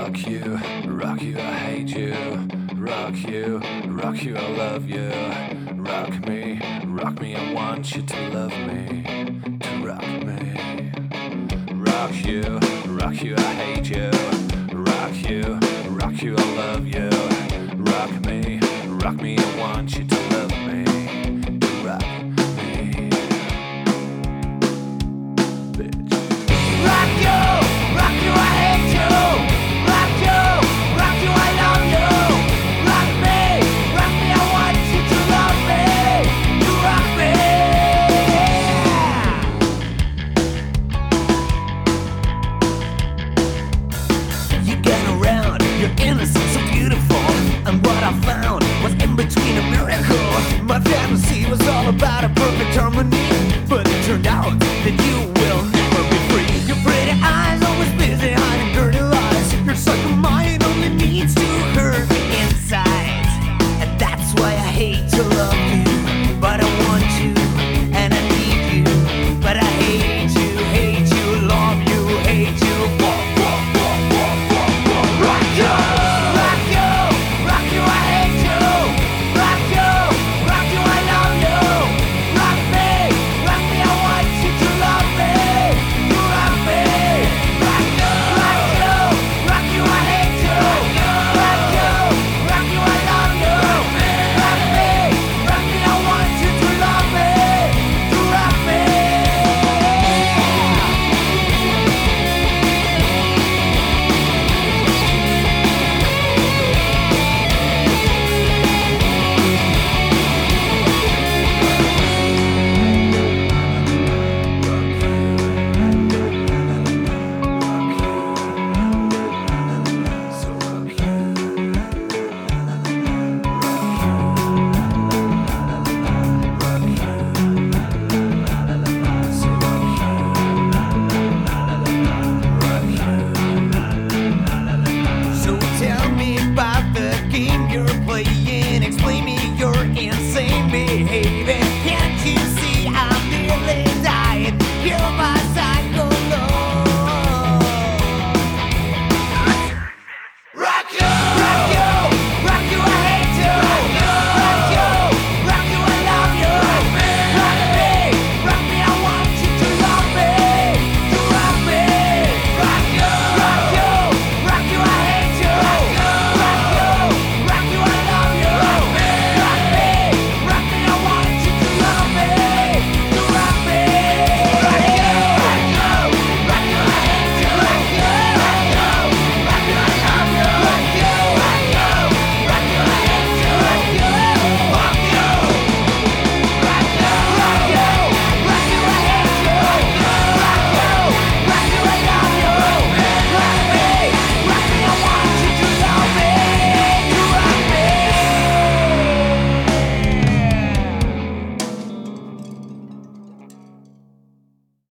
rock you, I hate you. Rock you, I love you. Rock me, I want you to love me, to rock me. Rock you, I hate you. Rock you, I love you. Rock me, I want you to love me, to rock me. Bitch. Rock you, I hate you. Rock you, I love you. Rock me, I want you to love me, to rock me. You get around, you're innocent, so beautiful. And what I found was in between a miracle. My fantasy was all about a perfect harmony, but it turned out that you